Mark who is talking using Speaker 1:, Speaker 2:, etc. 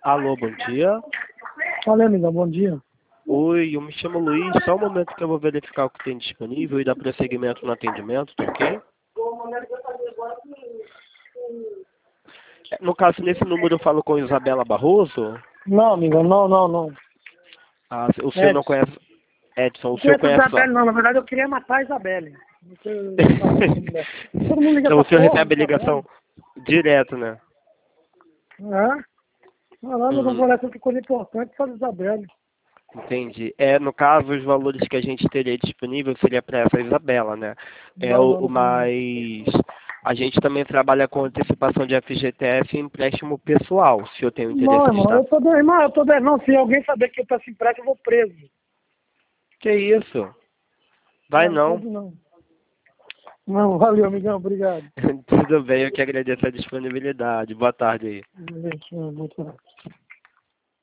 Speaker 1: Alô, bom dia.
Speaker 2: Olha, amiga, bom dia.
Speaker 1: Oi, eu me chamo Luiz. Só um momento que eu vou verificar o que tem disponível e dar prosseguimento no atendimento, tá ok? No caso, nesse número eu falo com Isabela Barroso.
Speaker 2: Não, amiga, não.
Speaker 1: Ah, o senhor não
Speaker 2: Edson.
Speaker 1: conhece Edson, o
Speaker 2: Não
Speaker 1: senhor
Speaker 2: conheço a
Speaker 1: conhece só.
Speaker 2: Isabelle, não. Na verdade, eu queria matar a Isabelle. Todo mundo liga
Speaker 1: Então o
Speaker 2: essa
Speaker 1: senhor
Speaker 2: porra,
Speaker 1: recebe a ligação direto, né?
Speaker 2: É? Caralho, eu não
Speaker 1: Uhum,
Speaker 2: vou olhar tanta coisa importante só da Isabelle.
Speaker 1: entendi. No caso, os valores que a gente teria disponível seria para essa Isabela, né?
Speaker 2: Não tem.
Speaker 1: Mas a gente também trabalha com antecipação de FGTS e empréstimo pessoal, se eu tenho
Speaker 2: Não,
Speaker 1: interesse de
Speaker 2: irmão,
Speaker 1: estar.
Speaker 2: eu tô devendo. Não, se alguém saber que eu peço empréstimo, eu vou preso.
Speaker 1: Que isso? Vai
Speaker 2: Não
Speaker 1: não.
Speaker 2: pode não. Não, valeu, amigão, obrigado.
Speaker 1: Tudo bem, eu que agradeço a disponibilidade. Boa tarde aí.
Speaker 2: Gente, muito